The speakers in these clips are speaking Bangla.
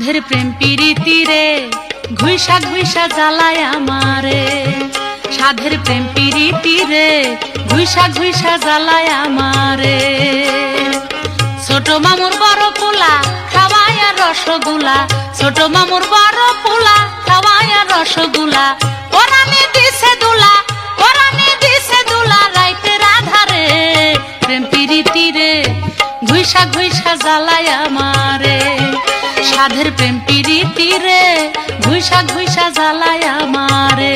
সাধের প্রেম প্রীতি রে ঘুইসা ঘুইসা জ্বালায় আমারে, সাধের প্রেম প্রীতি রে ঘুইসা ঘুইসা জ্বালায় আমারে। ছোট মামুর বড় পোলা খাওয়ায় রসগোল্লা, ছোট মামুর বড় পোলা খাওয়ায় রসগোল্লা, পরানে দিছে দুলা, পরানে দিছে দুলা রাইতের আধারে। প্রেম প্রীতি রে ঘুইসা ঘুইসা জ্বালায় আমারে, সাধের প্রেম প্রীতি রে ঘুইসা ঘুইসা জ্বালায় আমারে।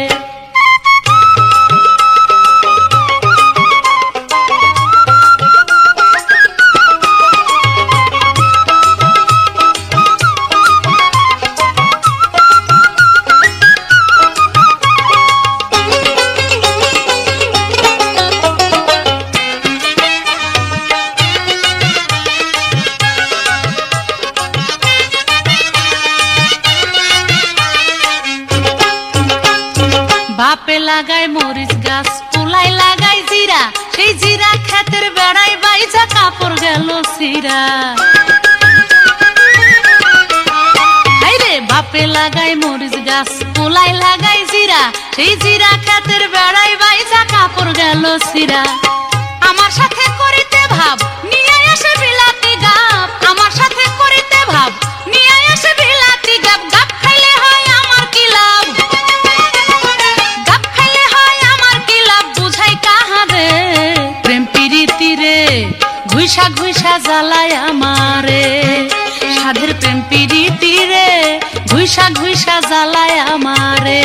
বাপে লাগায় মরিচ গাছ, পোলাই লাগায় জিরা, সেই জিরা ক্ষেতের বেড়ায় বাইজা কাপড় গেল সিরা। হাইরে বাপে লাগায় মরিচ গাছ, পোলাই লাগায় জিরা, সেই জিরা ক্ষেতের বেড়ায় বাইজা কাপড় গেল সিরা। আমার সাথে করিতে ভাব নিয়ে আসে বিলাতি গাব, আমার সাথে করিতে ভাব নিয়ে আসে বিলাতি গাব, গাব খাইলে হয় আমার কি লাভ, ঘুইসা ঘুইসা জ্বালায় আমারে, সাধের প্রেম প্রীতি রে ঘুইসা ঘুইসা জ্বালায় আমারে।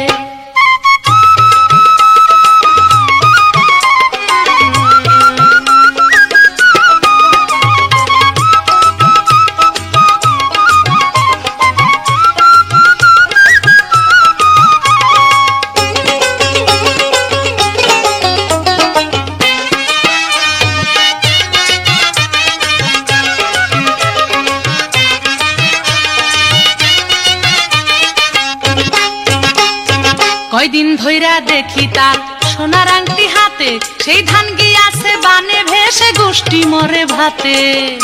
কয়দিন ধইরা দেখি তার সোনার আংটি হাতে, সেই ধান গিয়াছে বানে ভেসে গোষ্ঠী মরে ভাতে।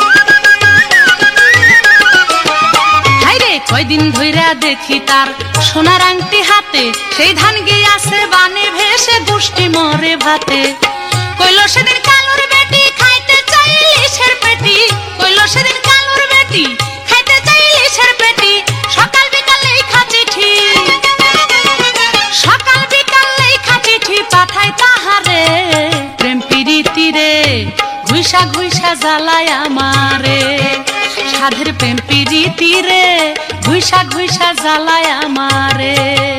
হাইরে কয়দিন ধইরা দেখি তার সোনার আংটি হাতে, সেই ধান গিয়াছে বানে ভেসে গোষ্ঠী মরে ভাতে। কইল সেদিন কালুর বেটি খাইতে চাই ইলিশের পেটি, কইল সেদিন কালুর বেটি খাইতে চাই ইলিশের পেটি, সকাল বিকাল লেখা চিঠি, সকাল বিকাল লেখা চিঠি পাঠাই তাহারে। প্রেম প্রীতি রে ঘুইসা ঘুইসা জ্বালায় আমারে, সাধের প্রেম প্রীতি রে ঘুইসা ঘুইসা জ্বালায় আমারে।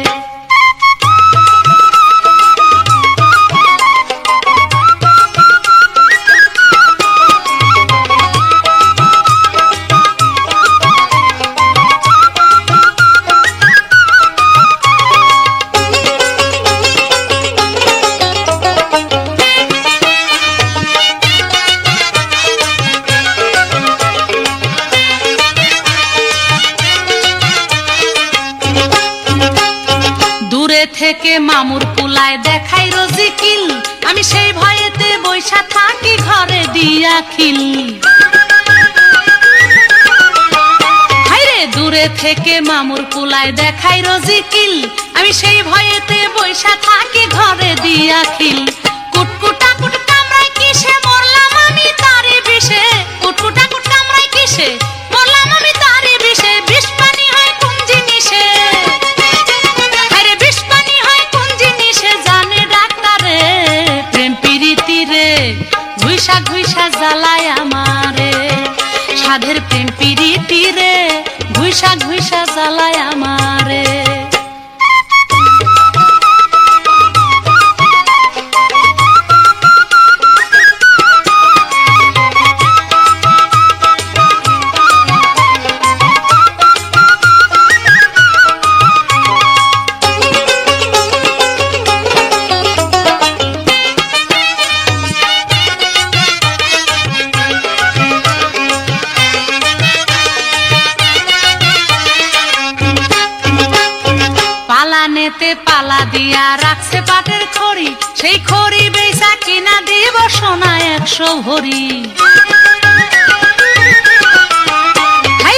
থেকে মামুর পুলায় দেখাই রোজি কিল, আমি সেই ভয়েতে বৈশা থাকি ঘরে দিয়া খিল। হাইরে দূরে থেকে মামুর পুলায় দেখাই রোজি কিল, আমি সেই ভয়েতে বৈশা থাকি ঘরে দিয়া খিল। কুটকুটা কুট কামড়ায় কিসে মরলাম আমি তারে বিষে, কুটকুটা কুট কামড়ায় কিসে মরলাম আমি তারে বিষে। বিষ পানি হয় কোন জিনিসে, ঘুইসা ঘুইসা জ্বালায় আমারে, সাধের প্রেম প্রীতি রে ঘুইসা ঘুইসা জ্বালায় আমারে। পালানেতে পালা দিয়া রাখছে পাটের খড়ি, সেই খড়ি বেচা কিনা দিব সোনা 100 ভরি।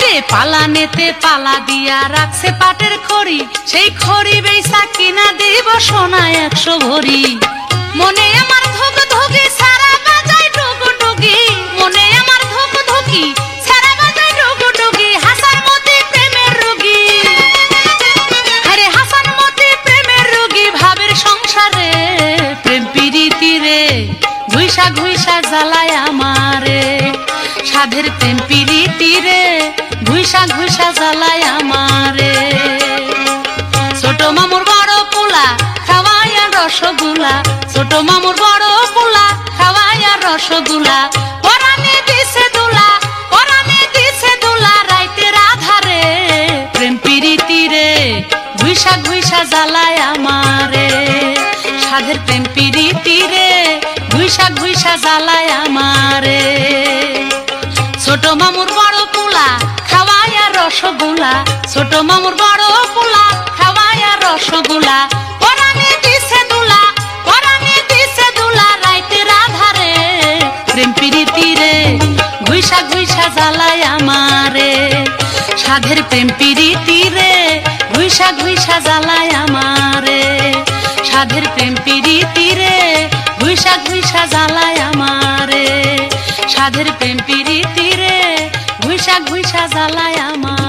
হাইরে পালানেতে পালা দিয়া রাখছে পাটের খড়ি, সেই খড়ি বেচা কিনা দিব সোনা 100 ভরি। মনে আমার ধুক ধুকি সারা বাজায় ডুগডুগি, মনে আমার ধুক ধুকি সারা বাজায় ডুগডুগি। হাসান মতি প্রেমের রোগী, আরে হাসান মতি প্রেমের রোগী। ভাবের সংসারে প্রেম প্রীতি রে ঘুইসা ঘুইসা জ্বালায় আমারে, সাধের প্রেম প্রীতি রে ঘুইসা ঘুইসা জ্বালায় আমারে। ছোট মামুর বড় পোলা খাওয়াইয়া রসগোল্লা, ছোট মামুর বড় পোলা খাওয়াইয়া রসগোল্লা। পরানে দিছে দোলা, পরানে দিছে দোলা, রাইতের আধারে প্রেম প্রীতি রে ঘুইসা ঘুইসা জ্বালায় আমারে, সাধের প্রেম প্রীতি রে ঘুইসা ঘুইসা জ্বালায় আমারে। ছোট মামুর বড় পোলা খাওয়াইয়া রসগোল্লা, ছোট মামুর বড় পোলা খাওয়াইয়া রসগোল্লা। পরানে দিছে দোলা, পরানে দিছে দোলা, রাইতের আধারে প্রেম প্রীতি রে ঘুইসা ঘুইসা জ্বালায় আমারে, সাধের প্রেম প্রীতি রে ঘুইসা ঘুইসা জ্বালায় আমারে, সাধের প্রেম প্রীতি রে ঘুইসা ঘুইসা জ্বালায় আমারে, সাধের প্রেম প্রীতি রে ঘুইসা ঘুইসা জ্বালায় আমার।